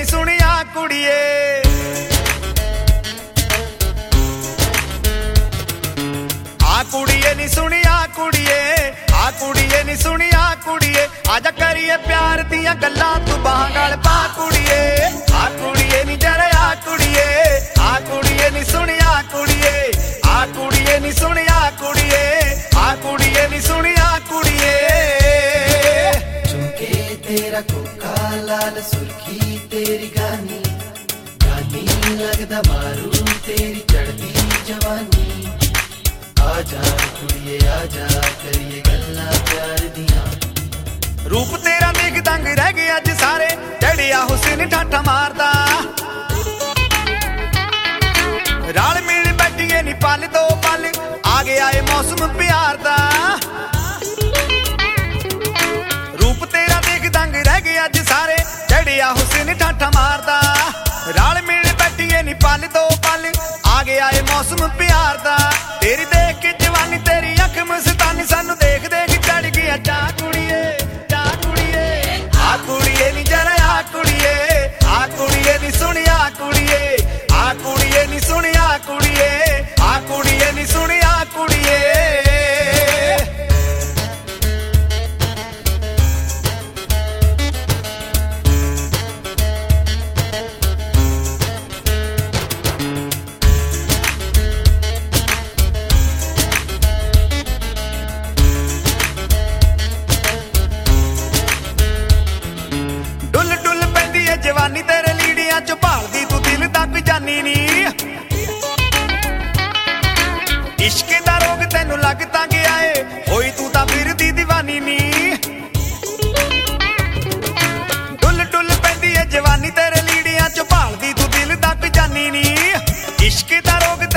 ਨੀ ਸੁਣਿਆ ਕੁੜੀਏ। ਆ ਕੁੜੀਏ ਨੀ ਸੁਣਿਆ ਕੁੜੀਏ, ਆ ਕੁੜੀਏ ਨੀ ਸੁਣਿਆ ਕੁੜੀਏ। ਆਜਾ ਕਰੀਏ ਪਿਆਰ ਦੀਆਂ ਗੱਲਾਂ, ਤੂੰ ਬਾਹਾਂ ਨਾਲ ਪਾ ਕੁੜੀਏ। ਆ ਕੁੜੀਏ ਨੀ ਜਰਿਆ ਕੁੜੀਏ, ਆ ਕੁੜੀਏ ਨੀ ਸੁਣਿਆ ਕੁੜੀਏ। ਆ ਕੁੜੀਏ ਨੀ ਸੁਣਿਆ ਕੁੜੀਏ, ਆ ਕੁੜੀਏ ਨੀ ਸੁਣਿਆ ਕੁੜੀਏ। ਚੁੰਕੇ ਤੇਰਾ ਕੋਕਾ ਲਾਲ ਸੁਰਖੀ ਤੇਰੀ ਗਾਨੀ, ਗਾਨੀ ਲੱਗਦਾ ਮਾਰੂ ਤੇਰੀ ਚੜਦੀ ਜਵਾਨੀ। आजा कुड़िए आजा करिए गल्लां प्यार दियां। रूप तेरा देख दंग रह गए अज सारे, चढ़िया हुसैन ठाठा मारदा। रल मिल बैठिए नी पल दो पल, आ गया ए मौसम प्यार दा। रूप तेरा देख दंग रह गए अज सारे, चढ़िया हुसैन ठाठा मारदा। रल मिल बैठिए नी पल दो पल, आ गया ए मौसम प्यार दा। तेरी देख के जवानी तेरी अख मस्तानी, सानू देख देख चढ़ गया चा कुड़िए, चा कुड़िए। आ कुड़िए नी जरा आ कुड़िए, आ कुड़िए नी सुनिया कुड़िए। आ कुड़िए नी सुनिया कुड़िए, आ कुड़िए नी सुनिया कुड़िए। जवानी तेरे लीड़ियां च भालदी तू दिल तक जानी नी। इश्क दा रोग तेनू लग तां गया ए, होई तू तां फिरदी दीवानी नी। डुल डुल पैंदी ए जवानी तेरे लीड़ियां च भालदी तू दिल तक जानी नी। इश्क दा रोग